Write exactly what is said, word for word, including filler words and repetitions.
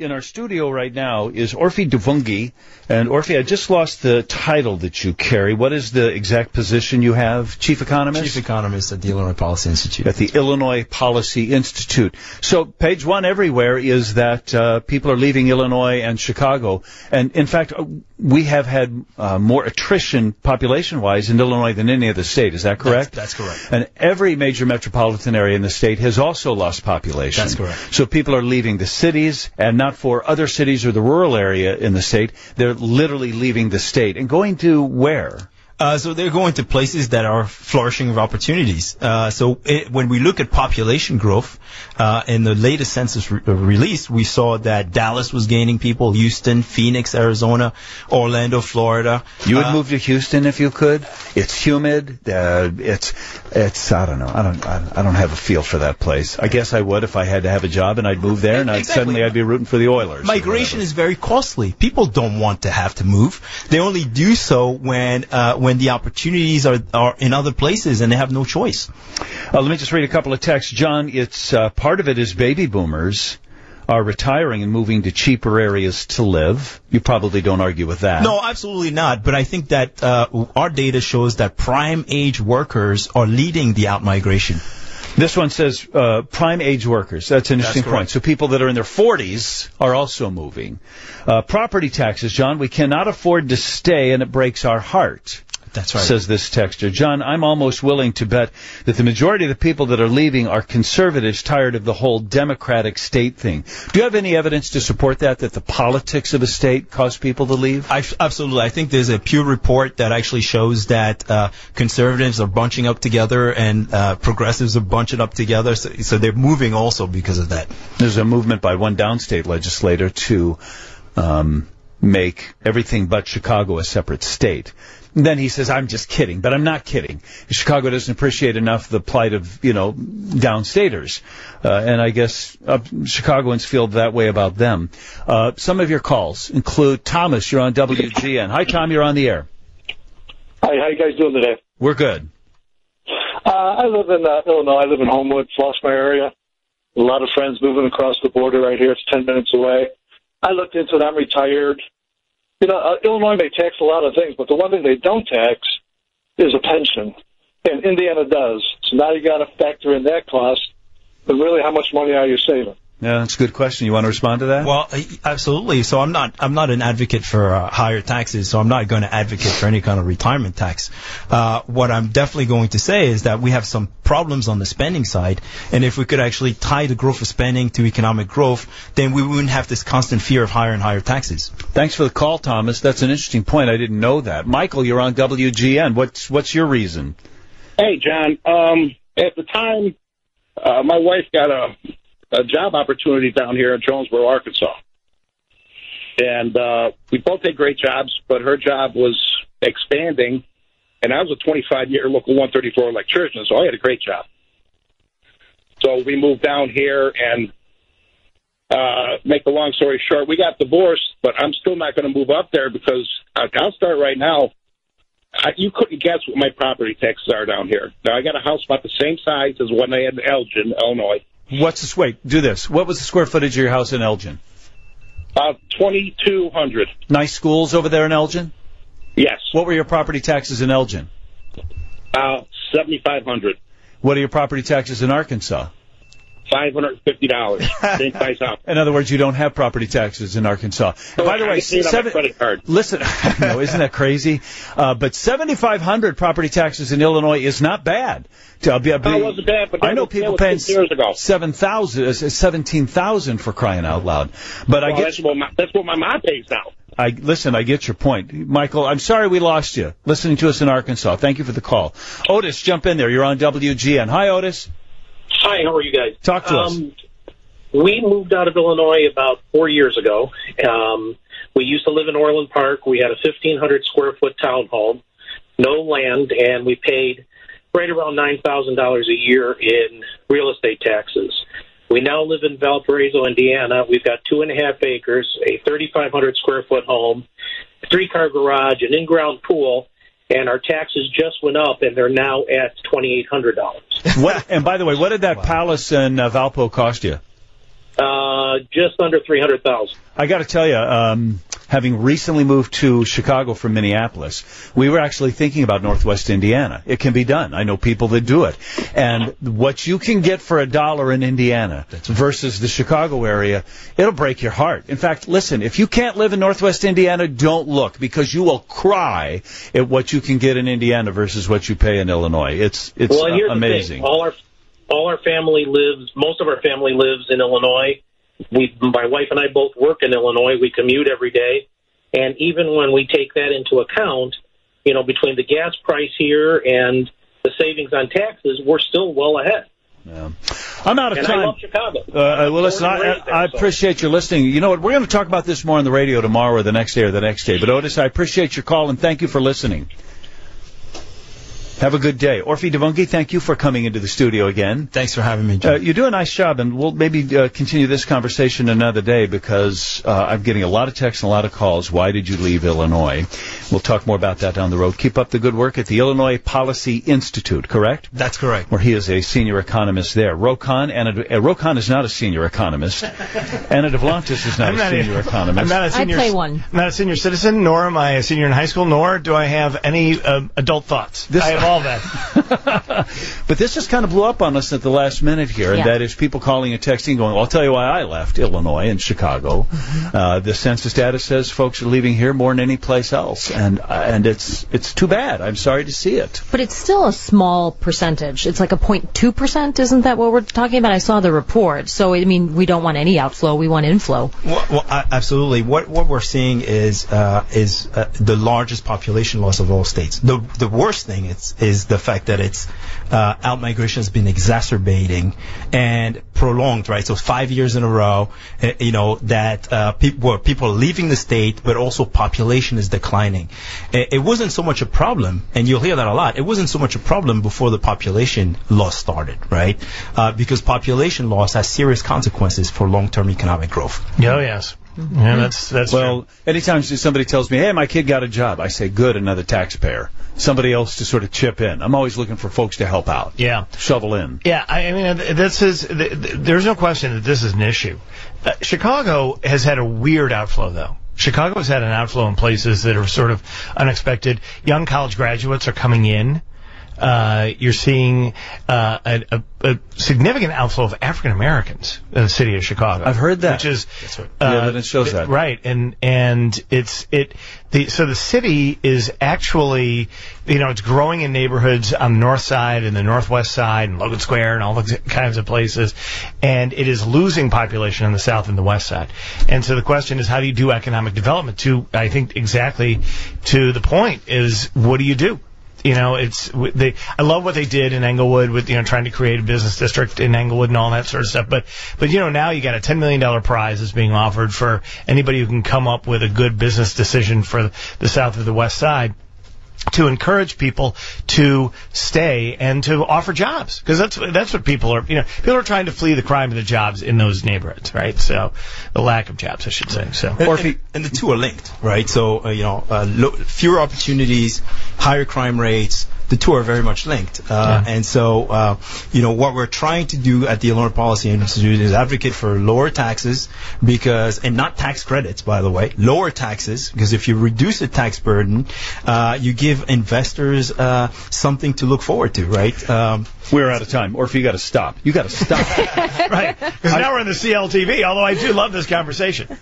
in our studio right now is Orphy Duvungi. And Orphy, I just lost the title that you carry. What is the exact position you have? Chief Economist? Chief Economist at the Illinois Policy Institute. At the Illinois Policy Institute. So page one everywhere is that uh, people are leaving Illinois and Chicago. And, in fact, we have had uh, more attrition population-wise in Illinois than any other state. Is that correct? That's, that's correct. And every major metropolitan area in the state has also lost population. That's correct. So people are leaving the cities, and not for other cities or the rural area in the state. They're literally leaving the state. And going to where? Uh, so they're going to places that are flourishing of opportunities. Uh, so it, when we look at population growth, uh, in the latest census re- release, we saw that Dallas was gaining people, Houston, Phoenix, Arizona, Orlando, Florida. You would uh, move to Houston if you could? It's humid. Uh, it's, it's, I don't know. I don't, I don't have a feel for that place. I guess I would if I had to have a job and I'd move there and I'd, exactly. suddenly I'd be rooting for the Oilers. Migration is very costly. People don't want to have to move. They only do so when, uh, when when the opportunities are, are in other places and they have no choice. Uh, let me just read a couple of texts. John, it's uh, part of it is baby boomers are retiring and moving to cheaper areas to live. You probably don't argue with that. No, absolutely not. But I think that uh, our data shows that prime age workers are leading the out-migration. This one says uh, prime age workers. That's an interesting That's point. So people that are in their forties are also moving. Uh, property taxes, John, we cannot afford to stay, and it breaks our heart. That's right. Says this texter. John, I'm almost willing to bet that the majority of the people that are leaving are conservatives tired of the whole democratic state thing. Do you have any evidence to support that, that the politics of a state cause people to leave? I, absolutely. I think there's a Pew report that actually shows that uh, conservatives are bunching up together and uh, progressives are bunching up together. So, so they're moving also because of that. There's a movement by one downstate legislator to um, make everything but Chicago a separate state. And then he says, I'm just kidding, but I'm not kidding. Chicago doesn't appreciate enough the plight of, you know, downstaters. Uh, and I guess uh, Chicagoans feel that way about them. Uh, some of your calls include Thomas, you're on W G N. Hi, Tom, you're on the air. Hi, how you guys doing today? We're good. Uh, I live in uh, Illinois. I live in Homewood, Flossmoor area. A lot of friends moving across the border right here. It's ten minutes away. I looked into it. I'm retired. You know, uh, Illinois may tax a lot of things, but the one thing they don't tax is a pension. And Indiana does. So now you got to factor in that cost. But really, how much money are you saving? Yeah, that's a good question. You want to respond to that? Well, absolutely. So I'm not I'm not an advocate for uh, higher taxes, so I'm not going to advocate for any kind of retirement tax. Uh, what I'm definitely going to say is that we have some problems on the spending side, and if we could actually tie the growth of spending to economic growth, then we wouldn't have this constant fear of higher and higher taxes. Thanks for the call, Thomas. That's an interesting point. I didn't know that. Michael, you're on W G N. What's what's your reason? Hey, John. Um, at the time, uh, my wife got a a job opportunity down here in Jonesboro, Arkansas. And uh, we both had great jobs, but her job was expanding, and I was a twenty-five-year local one thirty-four electrician, so I had a great job. So we moved down here, and uh, make the long story short, we got divorced, but I'm still not going to move up there because uh, I'll start right now. I, you couldn't guess what my property taxes are down here. Now, I got a house about the same size as one I had in Elgin, Illinois. What's this? Wait, do this. What was the square footage of your house in Elgin? Uh, twenty-two hundred. Nice schools over there in Elgin? Yes. What were your property taxes in Elgin? Uh, seventy-five hundred. What are your property taxes in Arkansas? five hundred fifty dollars. Same price out. In other words, you don't have property taxes in Arkansas. So by the way, seven, credit card. Listen, no, isn't that crazy? Uh, but seventy-five hundred property taxes in Illinois is not bad. To, uh, be, no, it wasn't bad, but I know people paying seven thousand, uh, seventeen thousand for crying out loud. But well, I get that's what my, that's what my mom pays now. I listen. I get your point, Michael. I'm sorry we lost you. Listening to us in Arkansas. Thank you for the call. Otis, jump in there. You're on W G N. Hi, Otis. Hi, how are you guys? Talk to us. Um, we moved out of Illinois about four years ago. Um, we used to live in Orland Park. We had a fifteen hundred square foot townhome, no land, and we paid right around nine thousand dollars a year in real estate taxes. We now live in Valparaiso, Indiana. We've got two and a half acres, a thirty-five hundred square foot home, a three-car garage, an in-ground pool, and our taxes just went up, and they're now at twenty-eight hundred dollars. What? And by the way, what did that wow. palace in uh, Valpo cost you? Uh, just under three hundred thousand. I got to tell you, um, having recently moved to Chicago from Minneapolis, we were actually thinking about Northwest Indiana. It can be done. I know people that do it. And what you can get for a dollar in Indiana versus the Chicago area, it'll break your heart. In fact, listen, if you can't live in Northwest Indiana, don't look, because you will cry at what you can get in Indiana versus what you pay in Illinois. It's it's well, here's uh, amazing. The thing. All our all our family lives. Most of our family lives in Illinois. We, my wife and I both work in Illinois. We commute every day. And even when we take that into account, you know, between the gas price here and the savings on taxes, we're still well ahead. Yeah. I'm out of and time. I love Chicago. Uh, well, listen, I, I, I appreciate your listening. You know what? We're going to talk about this more on the radio tomorrow or the next day or the next day. But, Otis, I appreciate your call, and thank you for listening. Have a good day. Orphy Devungi, thank you for coming into the studio again. Thanks for having me, Jim. Uh, you do a nice job, and we'll maybe uh, continue this conversation another day, because uh, I'm getting a lot of texts and a lot of calls. Why did you leave Illinois? We'll talk more about that down the road. Keep up the good work at the Illinois Policy Institute, correct? That's correct. Where he is a senior economist there. Rokon, Anna, uh, Rokon is not a senior economist. Anna Devlantis is not I'm a not senior a, economist. I'm not a senior, I play one. I'm not a senior citizen, nor am I a senior in high school, nor do I have any uh, adult thoughts. This, I have all that. But this just kind of blew up on us at the last minute here, and yeah. that is people calling and texting going, well, I'll tell you why I left Illinois and Chicago. Mm-hmm. Uh, the census data says folks are leaving here more than any place else, and uh, and it's it's too bad. I'm sorry to see it. But it's still a small percentage. It's like a zero point two percent, isn't that what we're talking about? I saw the report. So, I mean, we don't want any outflow. We want inflow. Well, well uh, absolutely. What what we're seeing is uh, is uh, the largest population loss of all states. The the worst thing is is the fact that it's uh, outmigration has been exacerbating and prolonged, right? So five years in a row, uh, you know, that uh, people people are leaving the state, but also population is declining. It, it wasn't so much a problem, and you'll hear that a lot. It wasn't so much a problem before the population loss started, right? Uh, because population loss has serious consequences for long-term economic growth. Oh, yes. Yeah, that's that's well, true. anytime somebody tells me, hey, my kid got a job, I say, good, another taxpayer. Somebody else to sort of chip in. I'm always looking for folks to help out. Yeah. Shovel in. Yeah, I, I mean, this is, th- th- there's no question that this is an issue. Uh, Chicago has had a weird outflow, though. Chicago has had an outflow in places that are sort of unexpected. Young college graduates are coming in. Uh, you're seeing uh, a, a, a significant outflow of African Americans in the city of Chicago. I've heard that. Which is That's right. uh, the evidence shows that. Right, and and it's it the so the city is actually, you know, it's growing in neighborhoods on the north side and the northwest side and Logan Square and all those kinds of places, and it is losing population on the south and the west side. And so the question is, how do you do economic development? To I think exactly to the point is, what do you do? You know, it's they. I love what they did in Englewood with, you know, trying to create a business district in Englewood and all that sort of stuff. But, but you know, now you got a ten million dollars prize that's being offered for anybody who can come up with a good business decision for the south or the west side, to encourage people to stay and to offer jobs, because that's that's what people are. You know, people are trying to flee the crime and the jobs in those neighborhoods, right? So the lack of jobs, I should say. So, and, and, and the two are linked, right? So uh, you know, uh, lo- fewer opportunities, higher crime rates. The two are very much linked, uh, yeah. and so uh, you know what we're trying to do at the Illinois Policy Institute is advocate for lower taxes, because and not tax credits, by the way, lower taxes, because if you reduce the tax burden, uh, you give investors uh, something to look forward to, right? Um, We're out of time. Or if you got to stop, you got to stop. Right? Because now we're in the C L T V. Although I do love this conversation.